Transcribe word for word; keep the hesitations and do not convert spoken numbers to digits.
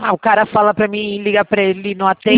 Ah, o cara fala pra mim ligar pra ele, não atende.